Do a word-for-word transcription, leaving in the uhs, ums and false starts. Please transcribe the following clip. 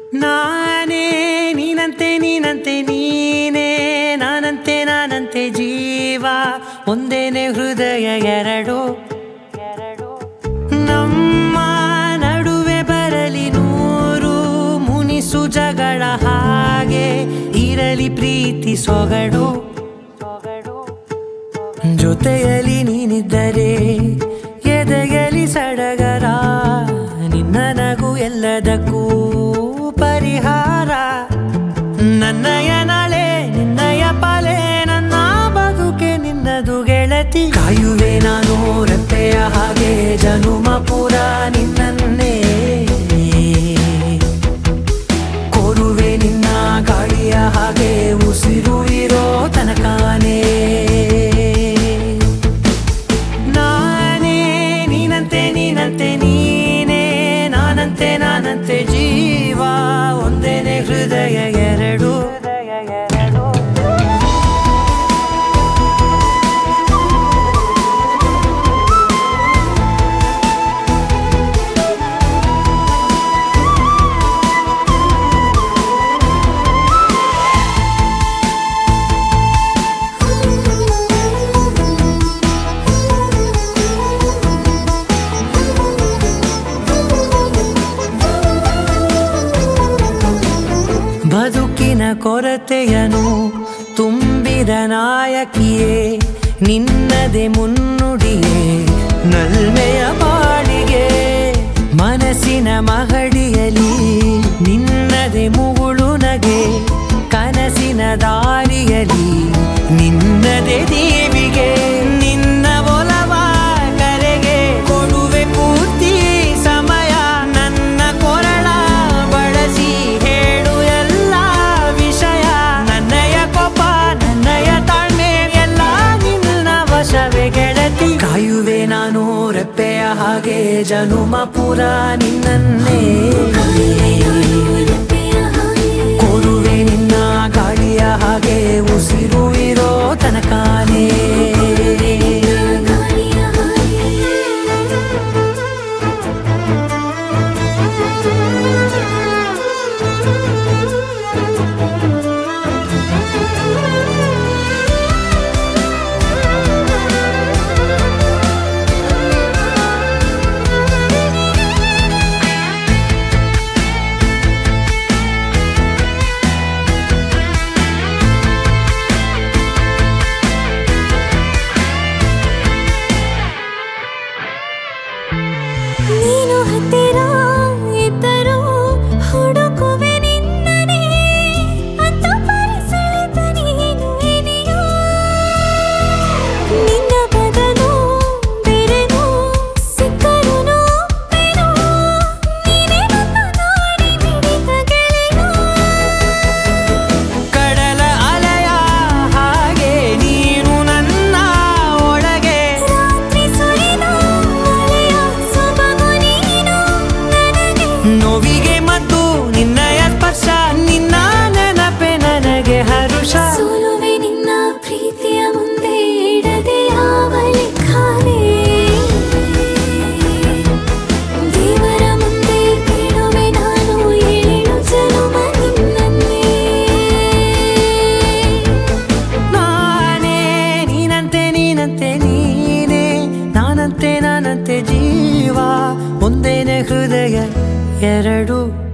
ನಾನೇ ನೀನಂತೆ ನೀನಂತೆ ನೀನೇ ನಾನಂತೆ ನಾನಂತೆ ಜೀವ ಒಂದೇನೆ ಹೃದಯ ಎರಡು ನಮ್ಮ ನಡುವೆ ಬರಲಿ ನೂರು ಮುನಿಸು ಜಗಳ ಹಾಗೆ ಇರಲಿ ಪ್ರೀತಿ ಸೊಗಡು ಜೊತೆಯಲ್ಲಿ ನೀನಿದ್ದರೆ ಎದೆಯಲಿ ಸಡಗರ ನಿನ್ನ ನಗು ಎಲ್ಲದಕ್ಕೂ ಪರಿಹಾರ ನನ್ನಯ ನಾಳೆ ನಿನ್ನಯ ಪಾಲೆ ನನ್ನ ಬದುಕೆ ನಿನ್ನದು ಗೆಳತಿ ಕಾಯುವೆ ನಾನು ರೆಪ್ಪೆಯ ಹಾಗೆ ಜನುಮ ಪೂರ ನಿನ್ನನ್ನೇ ಕೋರುವೆ ನಿನ್ನ ಗಾಳಿಯ ಹಾಗೆ ಉಸಿರು ಇರೋ ತನಕಾನೇ ನಾನೇ ನೀನಂತೆ ನೀನಂತೆ ನೀನೇ ನಾನಂತೆ ನಾನಂತೆ ಜೀವ ಒಂದೇನೆ ಹೃದಯ ಎರಡು ಬದುಕಿನ ಕೊರತೆಯನು ತುಂಬಿದ ನಾಯಕಿಯೇ ನಿನ್ನದೆ ಮುನ್ನುಡಿಯೇ ನಲ್ಮೆಯ ಬಾಳಿಗೆ ಮನಸ್ಸಿನ ಮಹಡಿಯಲಿ ನಿನ್ನದೆ ಮುಗುಳು ನಗೆ ಕನಸಿನ ದಾರಿಯಲಿ ನಿನ್ನದೆ ದೇವಿಗೆ ನಿನ್ನ ಒಲವ ಕರೆಗೆ ಕೊಡುವೆ ಪೂರ್ತಿ ಸಮಯ ನನ್ನ ಕೊರಳ ಬಳಸಿ ಹೇಳು ಎಲ್ಲ ವಿಷಯ ನನ್ನಯ ಕೋಪ ನನ್ನಯ ತಾಳ್ಮೆ ಎಲ್ಲ ನಿನ್ನ ವಶವೇ ಗೆಳತಿ ಕಾಯುವೆ ನಾನು ರೆಪ್ಪೆಯ ಹಾಗೆ ಜನುಮ ಪೂರ ನಿನ್ನನ್ನೇ ಕೋರುವೆ ನಿನ್ನ ಗಾಳಿಯ ಹಾಗೆ ಉಸಿರು ಇರೋ ತನಕಾನೇ ನೀನು ಹತ್ತಿರ ಇದ್ದರೂ ಹುಡುಕುವೆ ನಿನ್ನನೇ ಅಂತ ಪರಿಸಳಿತ ನೀನು ಇದೆಯೋ ನಿನ್ನ ಬದಲು ಬೇರೆನೋ ಸಿಕ್ಕರೂ ನೋವೆನೋ ನೀನೇ ನನ್ನ ನಾಡಿ ಮಿಡಿತ ಗೆಳೆಯೋ ಕಡಲ ಅಲೆಯ ಹಾಗೆ ನೀನು ನನ್ನ ಒಳಗೆ ರಾತ್ರಿ ಸುರಿದ ಮಳೆಯ ಸೊಬಗು ನೀನು ನನಗೆ ನೋವಿಗೆ ಮತ್ತು ನಿನ್ನಯ ಸ್ಪರ್ಶ ನಿನ್ನ ನೆನಪೆ ನನಗೆ ಹರುಷ ಸೋಲುವೆ ನಿನ್ನ ಪ್ರೀತಿಯ ಮುಂದೆ ಇಡದೆ ಯಾವ ಲೆಕ್ಕನೇ ದೇವರ ಮುಂದೆ ಬೇಡುವೆ ನಾನು ಏಳು ಜನುಮ ನಿನ್ನನ್ನೇ ನಾನೇ ನೀನಂತೆ ನೀನಂತೆ ನೀನೇ ನಾನಂತೆ ನಾನಂತೆ ಜೀವ ಒಂದೇನೆ ಹೃದಯ ಎರಡು